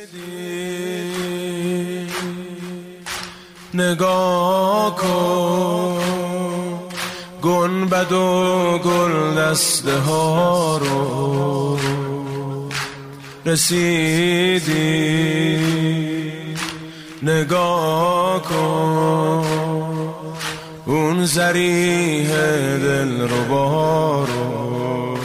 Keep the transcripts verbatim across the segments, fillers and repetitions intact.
نگاه کن گنبد و گل دسته ها رو، رسیدی نگاه کن اون ذریح دل رو بارو،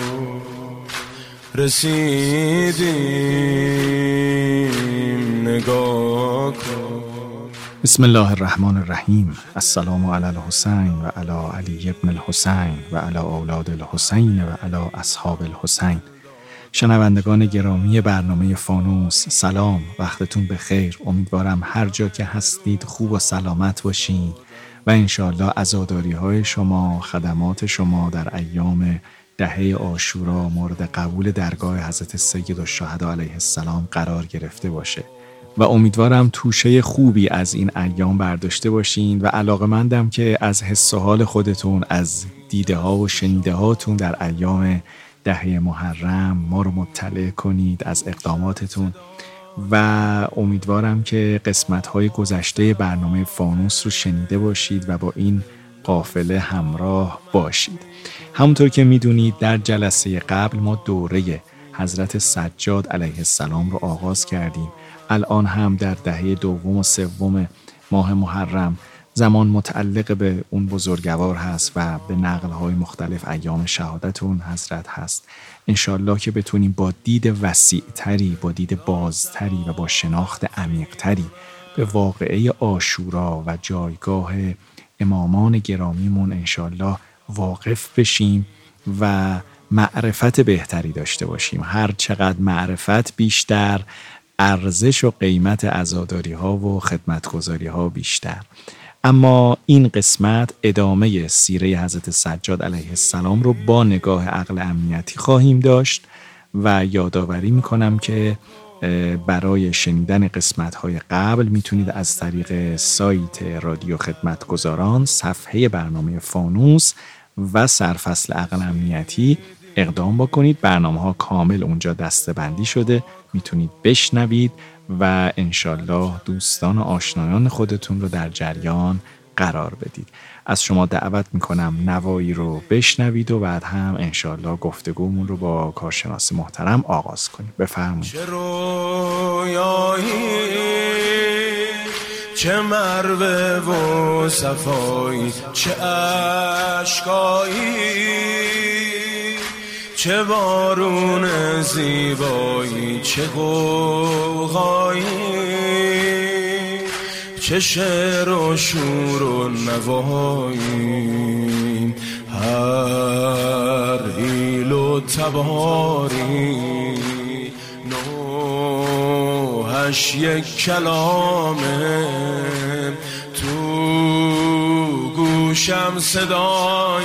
رسیدیم نگاه کن. بسم الله الرحمن الرحیم. السلام علی الحسین و علی علی ابن الحسین و علی اولاد الحسین و علی اصحاب الحسین. شنوندگان گرامی برنامه فانوس، سلام، وقتتون بخیر. امیدوارم هر جا که هستید خوب و سلامت باشین و انشالله عزاداری های شما، خدمات شما در ایام دهه عاشورا مورد قبول درگاه حضرت سید الشهدا علیه السلام قرار گرفته باشه و امیدوارم توشه خوبی از این ایام برداشته باشین و علاقه‌مندم که از حس و حال خودتون، از دیده ها و شنیده هاتون در ایام دهه محرم ما رو مطلع کنید از اقداماتتون و امیدوارم که قسمت‌های گذشته برنامه فانوس رو شنیده باشید و با این قافله همراه باشید. همونطور که میدونید در جلسه قبل ما دوره حضرت سجاد علیه السلام رو آغاز کردیم. الان هم در دهه دوم و سوم ماه محرم زمان متعلق به اون بزرگوار هست و به نقل‌های مختلف ایام شهادت اون حضرت هست. انشالله که بتونیم با دید وسیع‌تری، با دید بازتری و با شناخت عمیق‌تری به واقعه عاشورا و جایگاه امامان گرامیمون انشالله واقف بشیم و معرفت بهتری داشته باشیم. هر چقدر معرفت بیشتر، ارزش و قیمت عزاداری ها و خدمتگزاری ها بیشتر. اما این قسمت ادامه سیره حضرت سجاد علیه السلام رو با نگاه عقل امنیتی خواهیم داشت و یادآوری میکنم که برای شنیدن قسمت های قبل میتونید از طریق سایت رادیو خدمتگزاران، صفحه برنامه فانوس و سرفصل عقل امنیتی اقدام بکنید. برنامه ها کامل اونجا دسته بندی شده، میتونید بشنوید و انشالله دوستان و آشنایان خودتون رو در جریان قرار بدید. از شما دعوت میکنم نوایی رو بشنوید و بعد هم انشالله گفتگومون رو با کارشناس محترم آغاز کنیم. بفرمایید. چه رویایی، چه مروه و صفایی، چه اشکایی، چه بارون زیبایی، چه غوغایی، چه شعر و شور و نوایی، هر حیل و تباری نوحش یک کلامه، تو گوشم صدای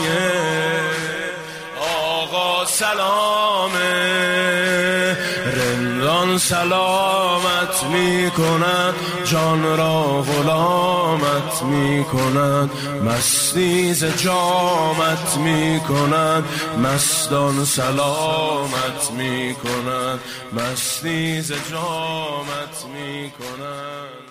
آقا سلامه، رندان سلامت می کند، جان را غلامت می کند، مستی ز جامت می کند، مستان سلامت می کند، مستی ز جامت می کند.